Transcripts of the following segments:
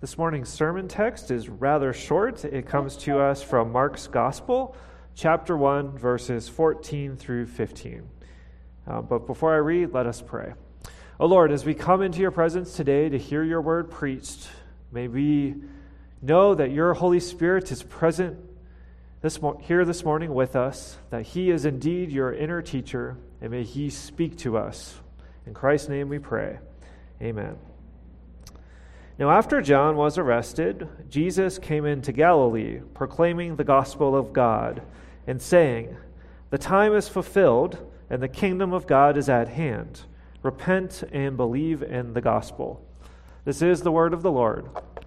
This morning's sermon text is rather short. It comes to us from Mark's Gospel, chapter 1, verses 14 through 15. But before I read, let us pray. O Lord, as we come into your presence today to hear your word preached, may we know that your Holy Spirit is present here this morning with us, that he is indeed your inner teacher, and may he speak to us. In Christ's name we pray. Amen. Now, after John was arrested, Jesus came into Galilee, proclaiming the gospel of God, and saying, "The time is fulfilled, and the kingdom of God is at hand. Repent and believe in the gospel." This is the word of the Lord.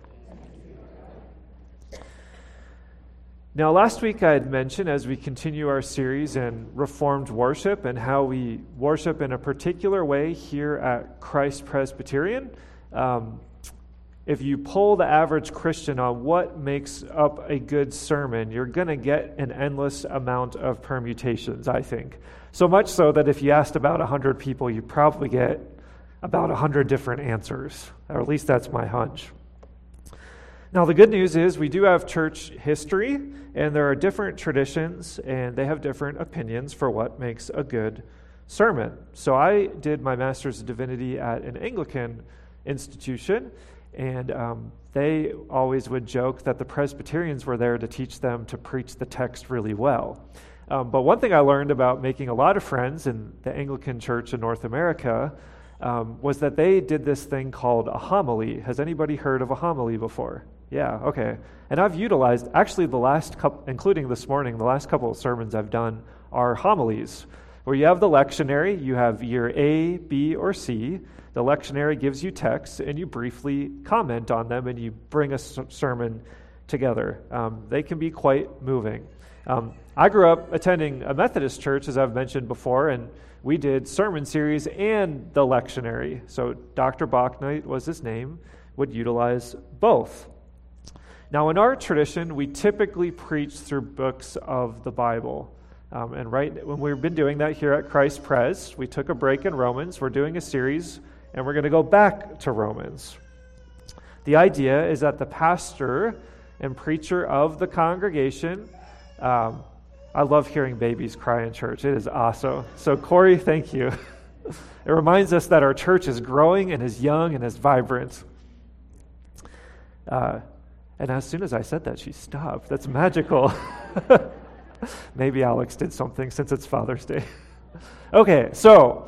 Now, last week I had mentioned, as we continue our series in Reformed worship and how we worship in a particular way here at Christ Presbyterian, if you poll the average Christian on what makes up a good sermon, you're going to get an endless amount of permutations, I think. So much so that if you asked about 100 people, you probably get about 100 different answers, or at least that's my hunch. Now, the good news is we do have church history, and there are different traditions, and they have different opinions for what makes a good sermon. So I did my Master's of Divinity at an Anglican institution, and they always would joke that the Presbyterians were there to teach them to preach the text really well. But one thing I learned about making a lot of friends in the Anglican Church in North America was that they did this thing called a homily. Has anybody heard of a homily before? Yeah, okay. And I've utilized, actually the last couple, including this morning, the last couple of sermons I've done are homilies, where you have the lectionary, you have year A, B, or C. The lectionary gives you texts, and you briefly comment on them, and you bring a sermon together. They can be quite moving. I grew up attending a Methodist church, as I've mentioned before, and we did sermon series and the lectionary. So Dr. Bachnight was his name, would utilize both. Now, in our tradition, we typically preach through books of the Bible. And right when we've been doing that here at Christ Pres, we took a break in Romans. We're doing a series, and we're going to go back to Romans. The idea is that the pastor and preacher of the congregation, I love hearing babies cry in church. It is awesome. So Corey, thank you. It reminds us that our church is growing and is young and is vibrant. And as soon as I said that, she stopped. That's magical. Maybe Alex did something since it's Father's Day. Okay, so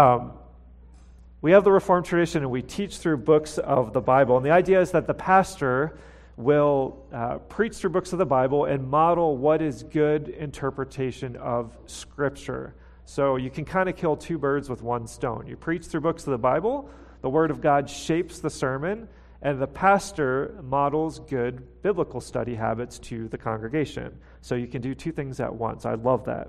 we have the Reformed tradition, and we teach through books of the Bible. And the idea is that the pastor will preach through books of the Bible and model what is good interpretation of Scripture. So you can kind of kill two birds with one stone. You preach through books of the Bible, the Word of God shapes the sermon, and the pastor models good biblical study habits to the congregation. So you can do two things at once. I love that.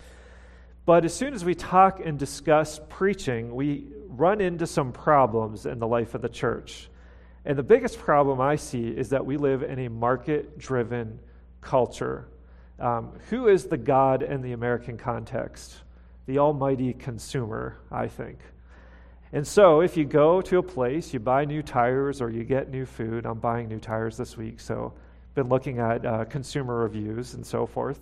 But as soon as we talk and discuss preaching, we run into some problems in the life of the church. And the biggest problem I see is that we live in a market-driven culture. Who is the God in the American context? The almighty consumer, I think. And so if you go to a place, you buy new tires or you get new food. I'm buying new tires this week, so been looking at consumer reviews and so forth.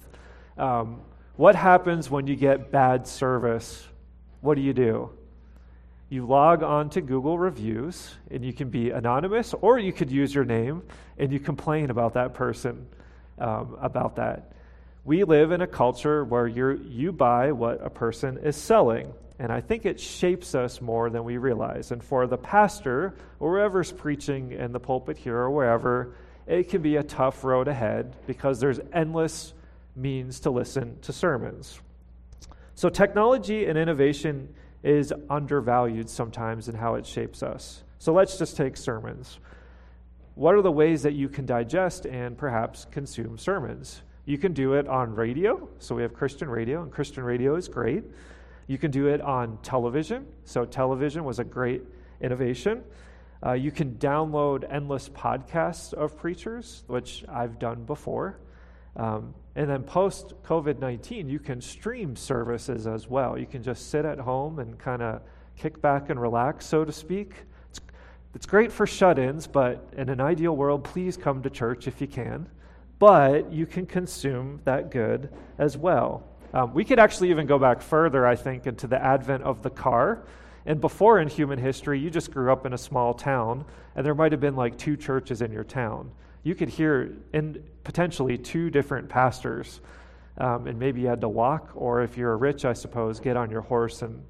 What happens when you get bad service? What do? You log on to Google Reviews, and you can be anonymous, or you could use your name, and you complain about that person, about that. We live in a culture where you buy what a person is selling, and I think it shapes us more than we realize. And for the pastor, or whoever's preaching in the pulpit here or wherever, it can be a tough road ahead because there's endless means to listen to sermons. So technology and innovation is undervalued sometimes in how it shapes us. So let's just take sermons. What are the ways that you can digest and perhaps consume sermons? You can do it on radio. So we have Christian radio, and Christian radio is great. You can do it on television. So television was a great innovation. You can download endless podcasts of preachers, which I've done before. And then post-COVID-19, you can stream services as well. You can just sit at home and kind of kick back and relax, so to speak. It's great for shut-ins, but in an ideal world, please come to church if you can. But you can consume that good as well. We could actually even go back further, I think, into the advent of the car. And before in human history, you just grew up in a small town, and there might have been like 2 churches in your town. You could hear in potentially 2 different pastors, and maybe you had to walk, or if you're rich, I suppose, get on your horse and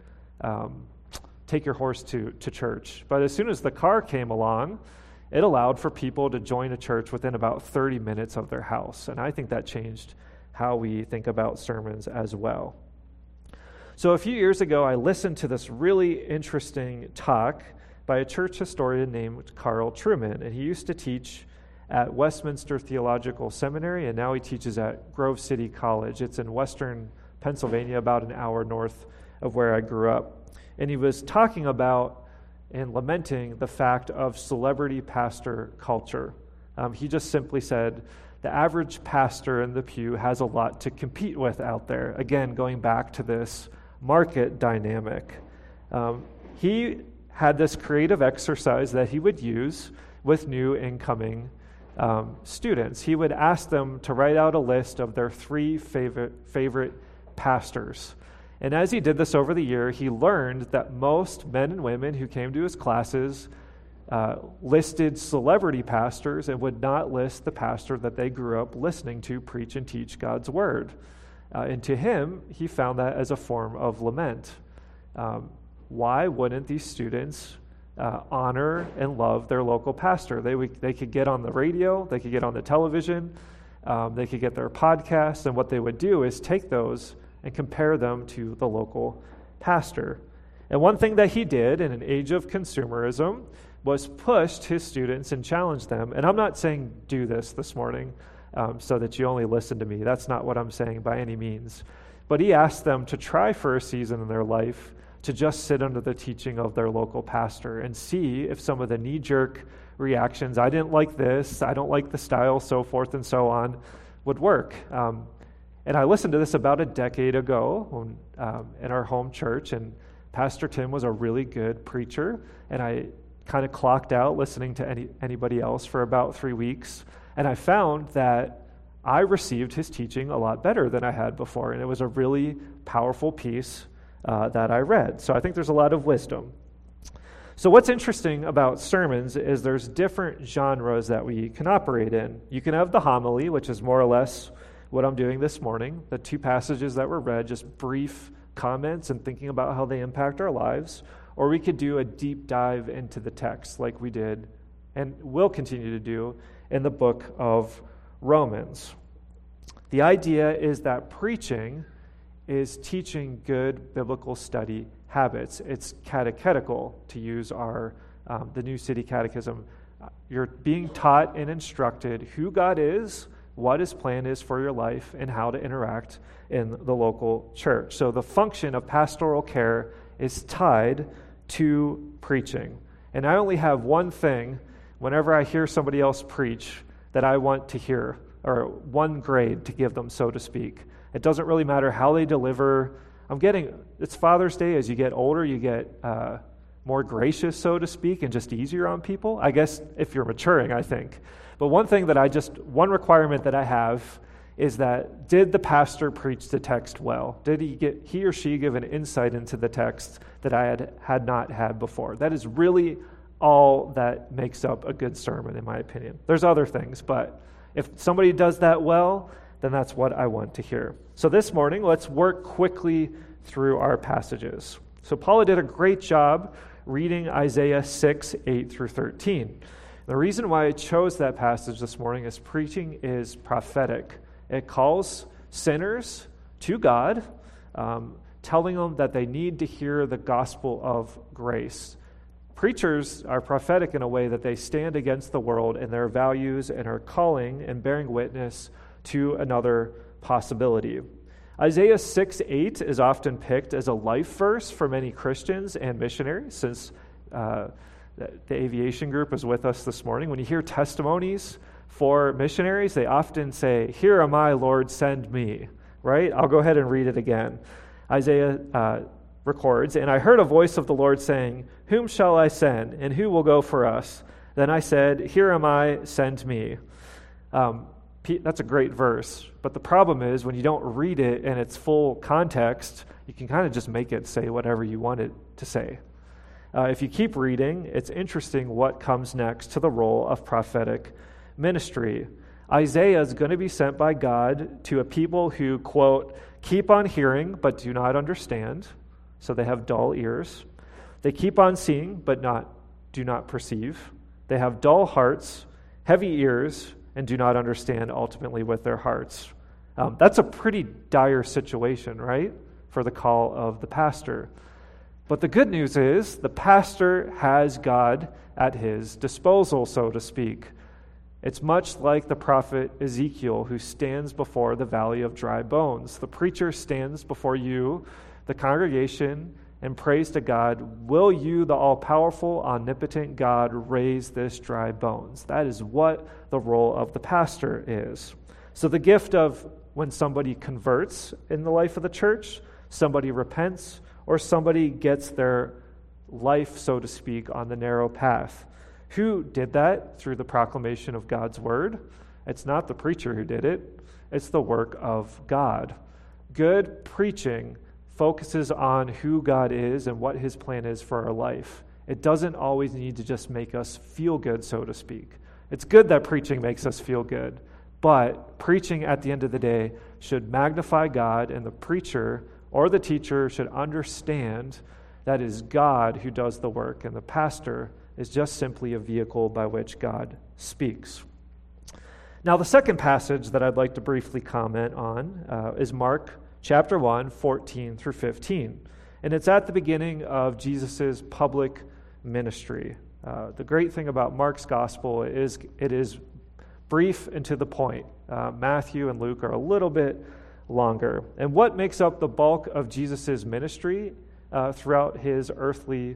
take your horse to church. But as soon as the car came along, it allowed for people to join a church within about 30 minutes of their house. And I think that changed how we think about sermons as well. So a few years ago, I listened to this really interesting talk by a church historian named Carl Trueman. And he used to teach at Westminster Theological Seminary, and now he teaches at Grove City College. It's in western Pennsylvania, about an hour north of where I grew up. And he was talking about and lamenting the fact of celebrity pastor culture. He just simply said, the average pastor in the pew has a lot to compete with out there. Again, going back to this market dynamic. He had this creative exercise that he would use with new incoming students. He would ask them to write out a list of their 3 favorite pastors. And as he did this over the year, he learned that most men and women who came to his classes listed celebrity pastors and would not list the pastor that they grew up listening to preach and teach God's word. And to him, he found that as a form of lament. Why wouldn't these students honor and love their local pastor? They could get on the radio, they could get on the television, they could get their podcasts, and what they would do is take those and compare them to the local pastor. And one thing that he did in an age of consumerism was pushed his students and challenged them. And I'm not saying do this morning so that you only listen to me. That's not what I'm saying by any means. But he asked them to try for a season in their life to just sit under the teaching of their local pastor and see if some of the knee-jerk reactions, I didn't like this, I don't like the style, so forth and so on, would work. And I listened to this about a decade ago in our home church, and Pastor Tim was a really good preacher, and I kind of clocked out listening to anybody else for about 3 weeks, and I found that I received his teaching a lot better than I had before, and it was a really powerful piece that I read. So I think there's a lot of wisdom. So what's interesting about sermons is there's different genres that we can operate in. You can have the homily, which is more or less what I'm doing this morning, the 2 passages that were read, just brief comments and thinking about how they impact our lives. Or we could do a deep dive into the text like we did and will continue to do in the book of Romans. The idea is that preaching is teaching good biblical study habits. It's catechetical, to use the New City Catechism. You're being taught and instructed who God is, what his plan is for your life, and how to interact in the local church. So the function of pastoral care is tied to preaching. And I only have one thing whenever I hear somebody else preach that I want to hear, or one grade to give them, so to speak. It doesn't really matter how they deliver. It's Father's Day. As you get older, you get more gracious, so to speak, and just easier on people. I guess if you're maturing, I think. But one requirement that I have is that, did the pastor preach the text well? Did he or she give an insight into the text that I had not had before? That is really all that makes up a good sermon, in my opinion. There's other things, but if somebody does that well, then that's what I want to hear. So this morning, let's work quickly through our passages. So Paula did a great job reading Isaiah 6, 8 through 13. The reason why I chose that passage this morning is preaching is prophetic. It calls sinners to God, telling them that they need to hear the gospel of grace. Preachers are prophetic in a way that they stand against the world and their values and are calling and bearing witness to another possibility. Isaiah 6, 8 is often picked as a life verse for many Christians and missionaries, since the aviation group is with us this morning. When you hear testimonies for missionaries, they often say, "Here am I, Lord, send me," right? I'll go ahead and read it again. Isaiah records, "And I heard a voice of the Lord saying, 'Whom shall I send, and who will go for us?' Then I said, 'Here am I, send me.'" That's a great verse, but the problem is when you don't read it in its full context, you can kind of just make it say whatever you want it to say. If you keep reading, it's interesting what comes next to the role of prophetic ministry. Isaiah is going to be sent by God to a people who, quote, "keep on hearing but do not understand," so they have dull ears. "They keep on seeing but do not perceive. They have dull hearts, heavy ears, and do not understand ultimately with their hearts." That's a pretty dire situation, right, for the call of the pastor. But the good news is the pastor has God at his disposal, so to speak. It's much like the prophet Ezekiel, who stands before the valley of dry bones. The preacher stands before you, the congregation, and prays to God, "Will you, the all-powerful, omnipotent God, raise this dry bones?" That is what the role of the pastor is. So the gift of when somebody converts in the life of the church, somebody repents, or somebody gets their life, so to speak, on the narrow path. Who did that? Through the proclamation of God's word. It's not the preacher who did it. It's the work of God. Good preaching focuses on who God is and what his plan is for our life. It doesn't always need to just make us feel good, so to speak. It's good that preaching makes us feel good, but preaching at the end of the day should magnify God, and the preacher or the teacher should understand that it is God who does the work, and the pastor is just simply a vehicle by which God speaks. Now, the second passage that I'd like to briefly comment on is Mark chapter 1, 14 through 15. And it's at the beginning of Jesus' public ministry. The great thing about Mark's gospel is it is brief and to the point. Matthew and Luke are a little bit longer. And what makes up the bulk of Jesus' ministry throughout his earthly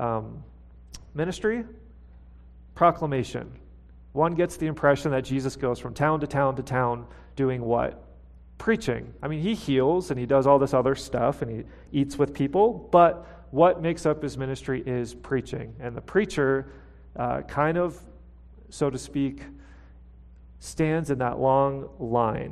ministry? Proclamation. One gets the impression that Jesus goes from town to town to town doing what? Preaching. I mean, he heals and he does all this other stuff and he eats with people, but what makes up his ministry is preaching. And the preacher kind of, so to speak, stands in that long line.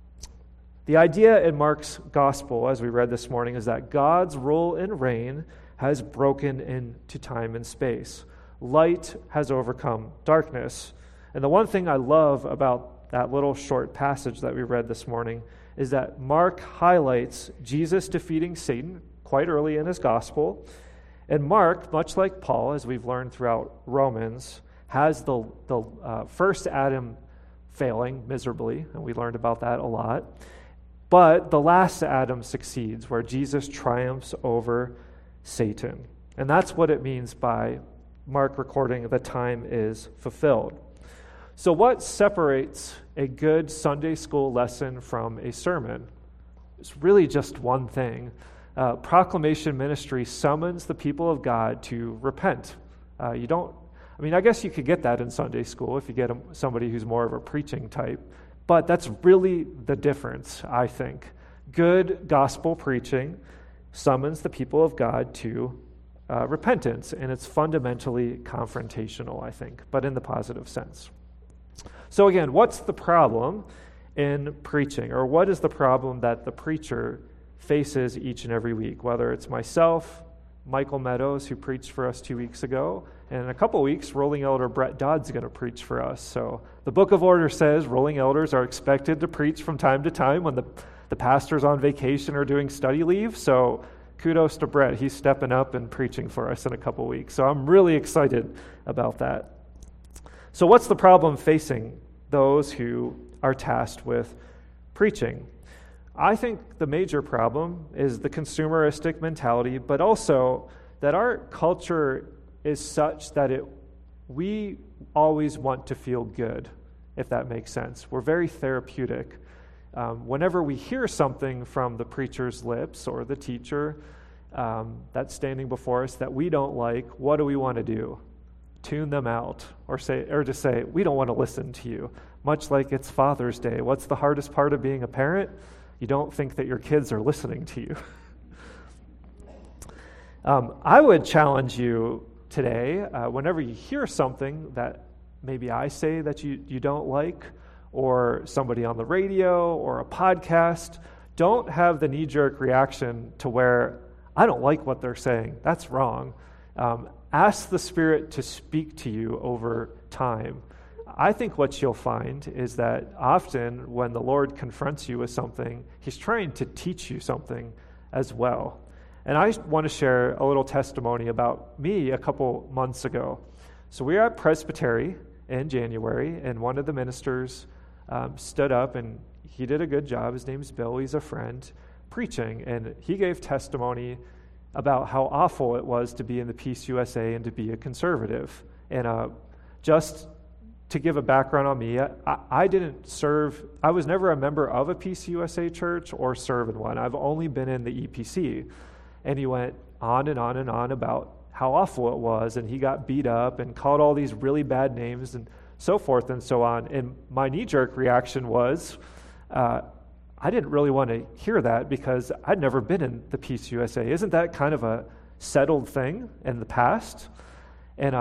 The idea in Mark's gospel, as we read this morning, is that God's rule and reign has broken into time and space. Light has overcome darkness. And the one thing I love about that little short passage that we read this morning is that Mark highlights Jesus defeating Satan quite early in his gospel. And Mark, much like Paul, as we've learned throughout Romans, has the first Adam failing miserably, and we learned about that a lot. But the last Adam succeeds, where Jesus triumphs over Satan. And that's what it means by Mark recording the time is fulfilled. So what separates a good Sunday school lesson from a sermon? It's really just one thing. Proclamation ministry summons the people of God to repent. I guess you could get that in Sunday school if you get somebody who's more of a preaching type. But that's really the difference, I think. Good gospel preaching summons the people of God to repentance, and it's fundamentally confrontational, I think, but in the positive sense. So again, what's the problem in preaching, or what is the problem that the preacher faces each and every week, whether it's myself, Michael Meadows, who preached for us 2 weeks ago, and in a couple weeks, Rolling Elder Brett Dodd's going to preach for us. So the Book of Order says Rolling Elders are expected to preach from time to time when the pastor's on vacation or doing study leave. So kudos to Brett. He's stepping up and preaching for us in a couple weeks. So I'm really excited about that. So what's the problem facing those who are tasked with preaching? I think the major problem is the consumeristic mentality, but also that our culture is such that we always want to feel good, if that makes sense. We're very therapeutic. Whenever we hear something from the preacher's lips or the teacher that's standing before us that we don't like, what do we want to do? Tune them out, or just say, we don't want to listen to you. Much like it's Father's Day. What's the hardest part of being a parent? You don't think that your kids are listening to you. I would challenge you today, whenever you hear something that maybe I say that you don't like, or somebody on the radio or a podcast, don't have the knee-jerk reaction to where I don't like what they're saying. That's wrong. Ask the Spirit to speak to you over time. I think what you'll find is that often when the Lord confronts you with something, He's trying to teach you something as well. And I want to share a little testimony about me a couple months ago. So we were at Presbytery in January, and one of the ministers stood up, and he did a good job. His name's Bill. He's a friend, preaching, and he gave testimony about how awful it was to be in the Peace USA and to be a conservative. And just to give a background on me, I didn't serve, I was never a member of a Peace USA church or serve in one. I've only been in the EPC. And he went on and on and on about how awful it was, and he got beat up and called all these really bad names and so forth and so on. And my knee-jerk reaction was, I didn't really want to hear that because I'd never been in the Peace USA. Isn't that kind of a settled thing in the past? And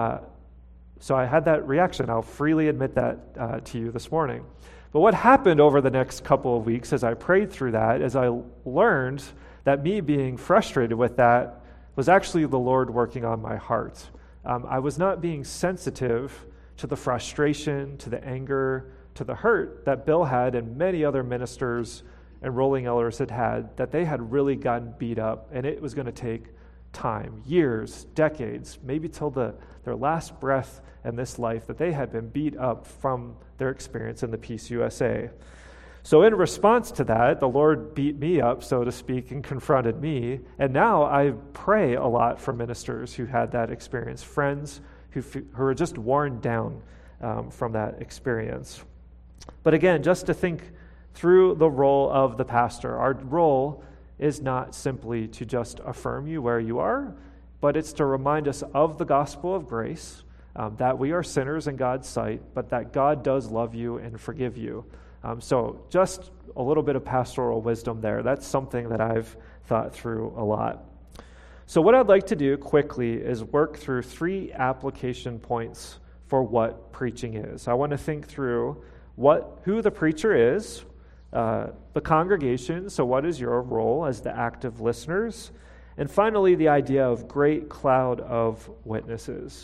so I had that reaction. I'll freely admit that to you this morning. But what happened over the next couple of weeks as I prayed through that, as I learned that me being frustrated with that was actually the Lord working on my heart. I was not being sensitive to the frustration, to the anger, to the hurt that Bill had and many other ministers and rolling elders had, that they had really gotten beat up, and it was going to take time, years, decades, maybe till their last breath in this life, that they had been beat up from their experience in the Peace USA. So in response to that, the Lord beat me up, so to speak, and confronted me. And now I pray a lot for ministers who had that experience, friends who are just worn down from that experience. But again, just to think through the role of the pastor, our role is not simply to just affirm you where you are, but it's to remind us of the gospel of grace, that we are sinners in God's sight, but that God does love you and forgive you. So just a little bit of pastoral wisdom there. That's something that I've thought through a lot. So what I'd like to do quickly is work through 3 application points for what preaching is. I want to think through who the preacher is, the congregation, so what is your role as the active listeners, and finally the idea of great cloud of witnesses.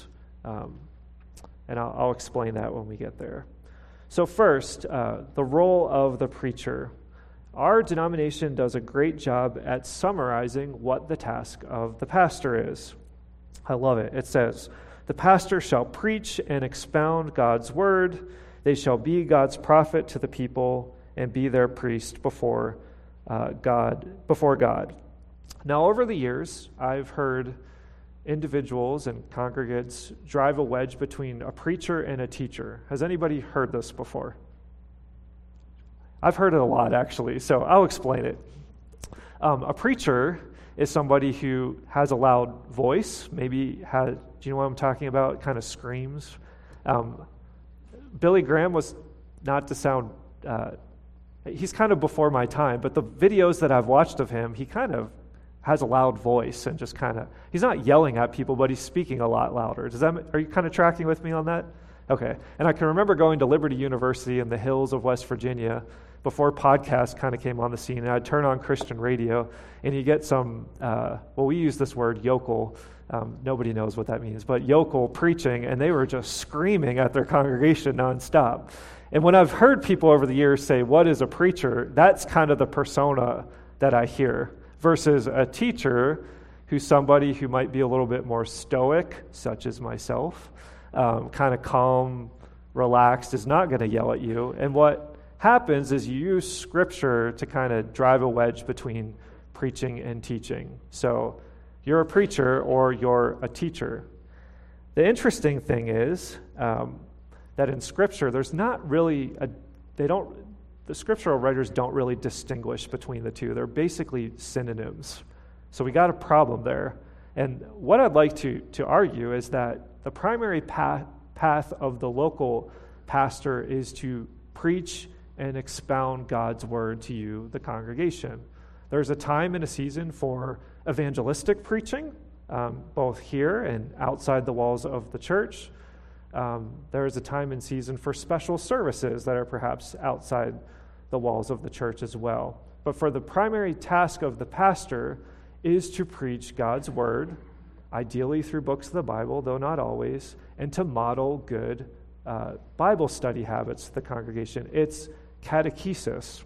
And I'll explain that when we get there. So first, the role of the preacher. Our denomination does a great job at summarizing what the task of the pastor is. I love it. It says, "The pastor shall preach and expound God's word. They shall be God's prophet to the people and be their priest before God." Now, over the years, I've heard individuals and congregants drive a wedge between a preacher and a teacher. Has anybody heard this before? I've heard it a lot, actually, so I'll explain it. A preacher is somebody who has a loud voice, do you know what I'm talking about? Kind of screams. Billy Graham was, not to sound, he's kind of before my time, but the videos that I've watched of him, he kind of has a loud voice and just kind of, he's not yelling at people, but he's speaking a lot louder. Are you kind of tracking with me on that? Okay. And I can remember going to Liberty University in the hills of West Virginia before podcasts kind of came on the scene, and I'd turn on Christian radio, and you get some, we use this word yokel. Nobody knows what that means, but yokel preaching, and they were just screaming at their congregation nonstop. And when I've heard people over the years say, what is a preacher? That's kind of the persona that I hear, versus a teacher who's somebody who might be a little bit more stoic, such as myself, kind of calm, relaxed, is not going to yell at you. And what happens is you use Scripture to kind of drive a wedge between preaching and teaching. So you're a preacher or you're a teacher. The interesting thing is that in Scripture, there's not really the scriptural writers don't really distinguish between the two. They're basically synonyms. So we got a problem there. And what I'd like to argue is that the primary path of the local pastor is to preach and expound God's word to you, the congregation. There's a time and a season for evangelistic preaching, both here and outside the walls of the church. There is a time and season for special services that are perhaps outside the walls of the church as well. But for the primary task of the pastor is to preach God's word, ideally through books of the Bible, though not always, and to model good Bible study habits to the congregation. It's catechesis.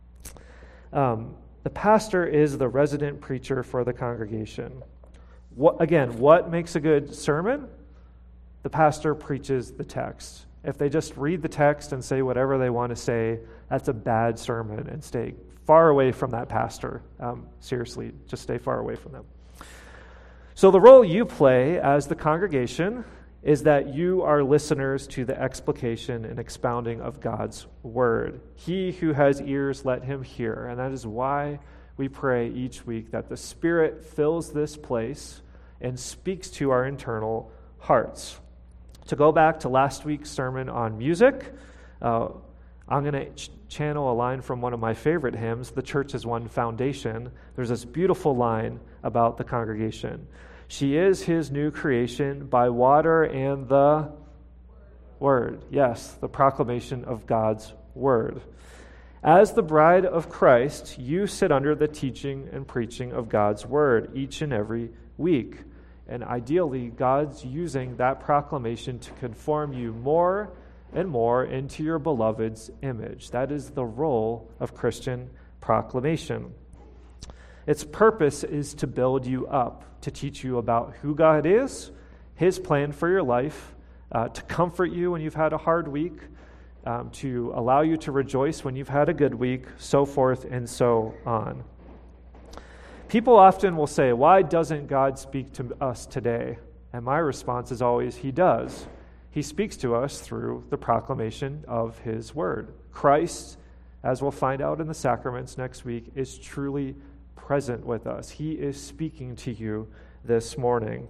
The pastor is the resident preacher for the congregation. What makes a good sermon? The pastor preaches the text. If they just read the text and say whatever they want to say, that's a bad sermon, and stay far away from that pastor. Seriously, just stay far away from them. So the role you play as the congregation is that you are listeners to the explication and expounding of God's word. He who has ears, let him hear. And that is why we pray each week that the Spirit fills this place and speaks to our internal hearts. To go back to last week's sermon on music, I'm going to channel a line from one of my favorite hymns, The Church is One Foundation. There's this beautiful line about the congregation. She is his new creation by water and the word. Yes, the proclamation of God's word. As the bride of Christ, you sit under the teaching and preaching of God's word each and every week. And ideally, God's using that proclamation to conform you more and more into your beloved's image. That is the role of Christian proclamation. Its purpose is to build you up, to teach you about who God is, his plan for your life, to comfort you when you've had a hard week, to allow you to rejoice when you've had a good week, so forth and so on. People often will say, why doesn't God speak to us today? And my response is always, he does. He speaks to us through the proclamation of his word. Christ, as we'll find out in the sacraments next week, is truly present with us. He is speaking to you this morning.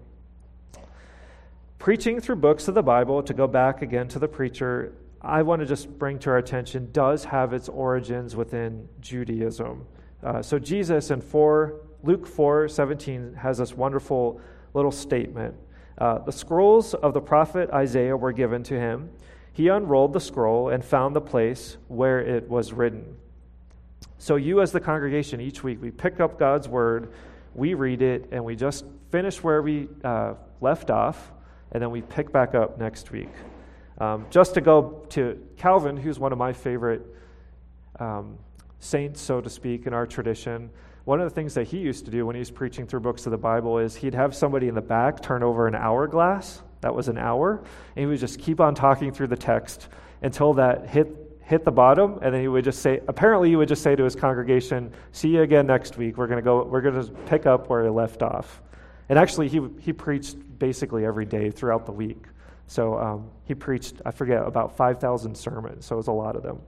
Preaching through books of the Bible, to go back again to the preacher, I want to just bring to our attention, does have its origins within Judaism. So Jesus in Luke 4:17 has this wonderful little statement. The scrolls of the prophet Isaiah were given to him. He unrolled the scroll and found the place where it was written. So you as the congregation, each week, we pick up God's word, we read it, and we just finish where we left off, and then we pick back up next week. Just to go to Calvin, who's one of my favorite saints, so to speak, in our tradition, one of the things that he used to do when he was preaching through books of the Bible is he'd have somebody in the back turn over an hourglass. That was an hour. And he would just keep on talking through the text until that hit the bottom, and then he would just say to his congregation, see you again next week. We're going to pick up where he left off. And actually he preached basically every day throughout the week. So he preached, I forget, about 5,000 sermons, so it was a lot of them.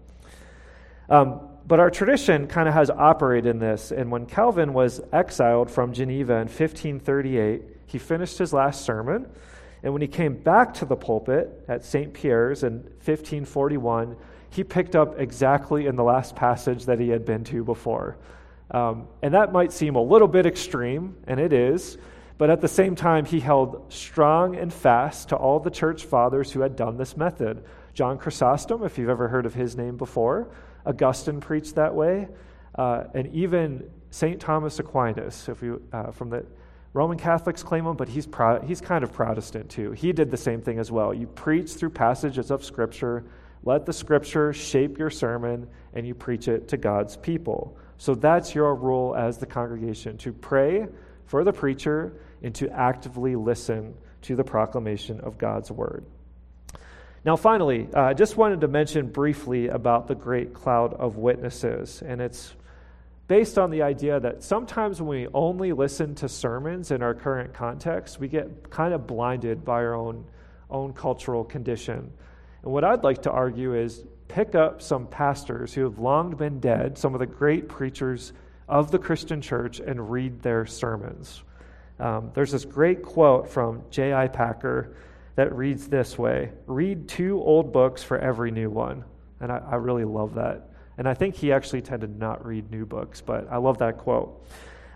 But our tradition kind of has operated in this, and when Calvin was exiled from Geneva in 1538, he finished his last sermon, and when he came back to the pulpit at St. Pierre's in 1541, he picked up exactly in the last passage that he had been to before. And that might seem a little bit extreme, and it is, but at the same time, he held strong and fast to all the church fathers who had done this method. John Chrysostom, if you've ever heard of his name before, Augustine preached that way, and even St. Thomas Aquinas, from the Roman Catholics claim him, but he's kind of Protestant too. He did the same thing as well. You preach through passages of Scripture, let the Scripture shape your sermon, and you preach it to God's people. So that's your role as the congregation, to pray for the preacher and to actively listen to the proclamation of God's word. Now, finally, I just wanted to mention briefly about the great cloud of witnesses, and it's based on the idea that sometimes when we only listen to sermons in our current context, we get kind of blinded by our own cultural condition. And what I'd like to argue is pick up some pastors who have long been dead, some of the great preachers of the Christian church, and read their sermons. There's this great quote from J.I. Packer that reads this way: read 2 old books for every new one. And I really love that. And I think he actually tended to not read new books, but I love that quote.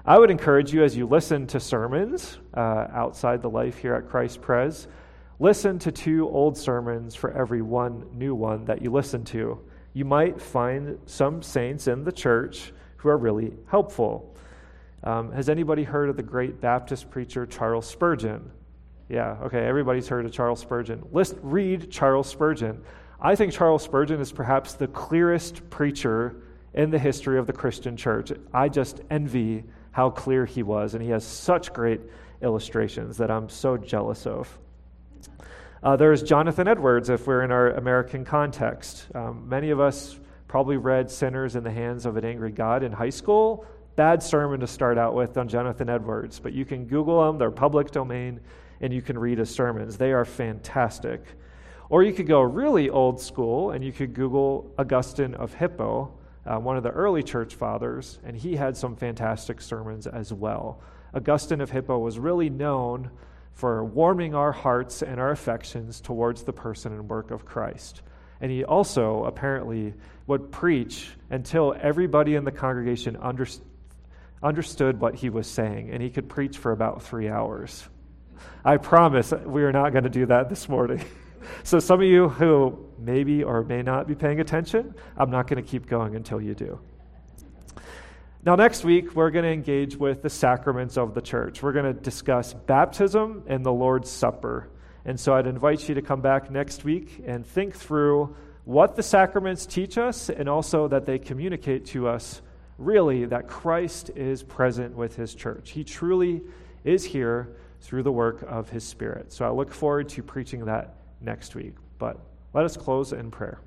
I would encourage you, as you listen to sermons outside the life here at Christ Pres, listen to 2 old sermons for every one new one that you listen to. You might find some saints in the church who are really helpful. Has anybody heard of the great Baptist preacher Charles Spurgeon? Yeah, okay, everybody's heard of Charles Spurgeon. Read Charles Spurgeon. I think Charles Spurgeon is perhaps the clearest preacher in the history of the Christian church. I just envy how clear he was, and he has such great illustrations that I'm so jealous of. There's Jonathan Edwards, if we're in our American context. Many of us probably read Sinners in the Hands of an Angry God in high school. Bad sermon to start out with on Jonathan Edwards, but you can Google them, they're public domain, and you can read his sermons. They are fantastic. Or you could go really old school, and you could Google Augustine of Hippo, one of the early church fathers, and he had some fantastic sermons as well. Augustine of Hippo was really known for warming our hearts and our affections towards the person and work of Christ. And he also apparently would preach until everybody in the congregation understood what he was saying, and he could preach for about 3 hours. I promise we are not going to do that this morning. So some of you who maybe or may not be paying attention, I'm not going to keep going until you do. Now, next week, we're going to engage with the sacraments of the church. We're going to discuss baptism and the Lord's Supper. And so I'd invite you to come back next week and think through what the sacraments teach us, and also that they communicate to us really that Christ is present with his church. He truly is here through the work of his Spirit. So I look forward to preaching that next week. But let us close in prayer.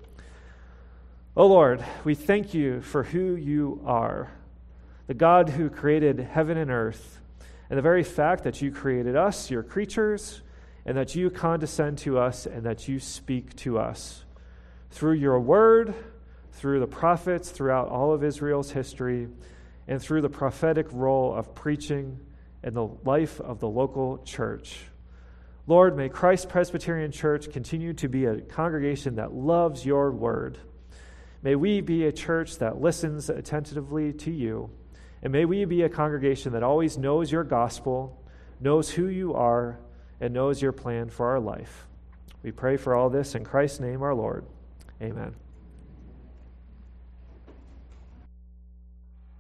Oh Lord, we thank you for who you are, the God who created heaven and earth, and the very fact that you created us, your creatures, and that you condescend to us and that you speak to us through your word, through the prophets throughout all of Israel's history, and through the prophetic role of preaching in the life of the local church. Lord, may Christ Presbyterian Church continue to be a congregation that loves your word. May we be a church that listens attentively to you, and may we be a congregation that always knows your gospel, knows who you are, and knows your plan for our life. We pray for all this in Christ's name, our Lord. Amen.